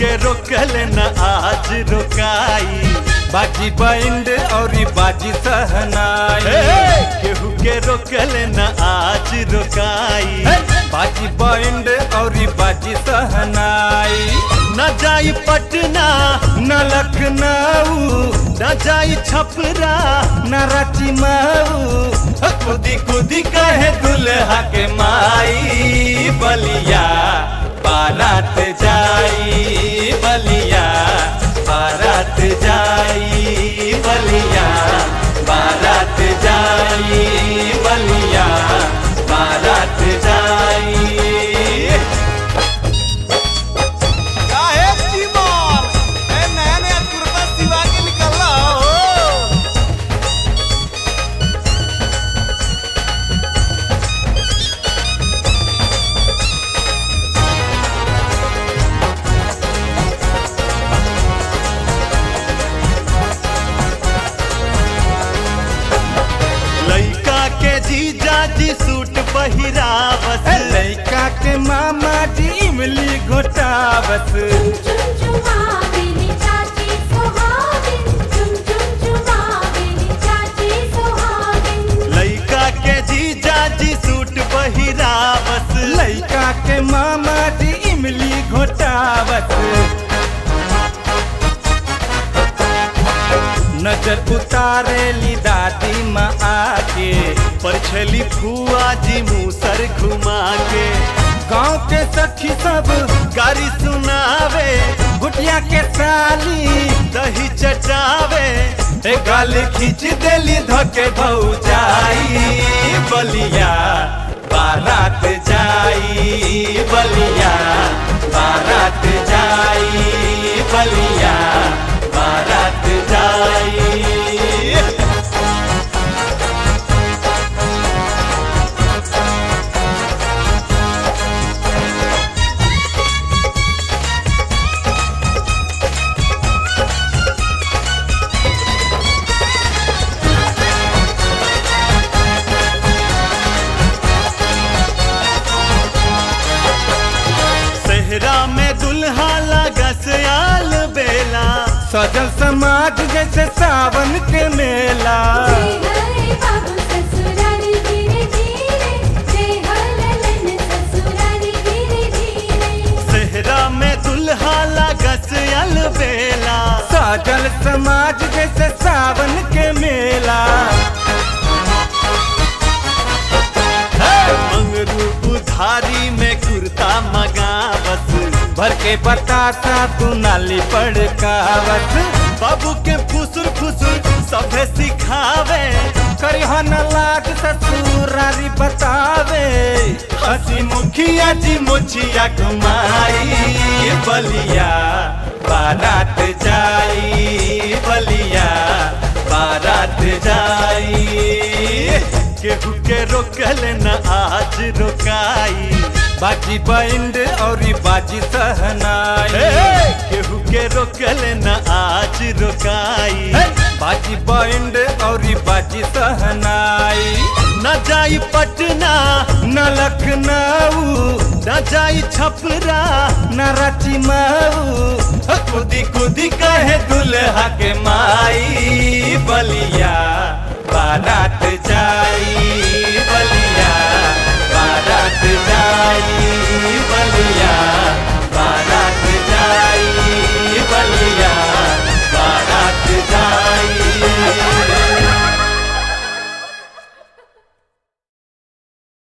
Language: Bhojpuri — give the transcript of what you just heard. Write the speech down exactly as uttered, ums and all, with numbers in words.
के रोकल न आज रोकाई। बाजी बैंड और बाजी सहनाई। केहू के रोकल न आज रोकाई। बाजी बैंड और बाजी सहनाई। न जाई पटना न लखनऊ न जाई छपरा न रांची मऊ। खुदी खुदी कहे दुल्हा के माई। बलिया बारात जाई बलिया बारात जाई बलिया बारात जाई बलिया बारात जाई। जीजा जी सूट पहिरावत। लइका के मामा जी इमली घोटावत। लइका के जीजा जी सूट पहिरावत। लइका के मामा जी इमली घोटावत। नजर उतारेली दादी माँ आके। परछली फुआ जी मूसर घुमा के। गाँव के सखी सब गारी सुनावे। गुटिया के साली दही चटावे। ए गाली खींच देली धके भौजाई। बलिया बारात जाई बलिया बारात जाई बलिया बारात जाई। सेहरा में दुल्हा लगा सयाल बेला। सजल समाज जैसे सावन के मेला। सेहरा में दुल्हा लगा सयाल बेला। सजल समाज जैसे सावन के मेला। मंगरू उधारी में कुर्ता मगावत। भर के बतासा तू नाली पड़कावत। बाबू के फुसुर फुसुर सभे सिखावे। करिहा न लाज ससुरारी बतावे। हसी मुखिया जी मुछिया घुमाई। बलिया बारात जाई बलिया बारात जाई। केहू के रोकल न आज रोकाई। बाजी बैंड और बाजी सहनाई। केहू के रोकल न आज रोकाई। बाजी बैंड और बाजी सहनाई। न जाई पटना न लखनऊ न जाई छपरा न रांची मऊ। खुदी खुदी कहे दुल्हा के माई। बलिया बारात जाई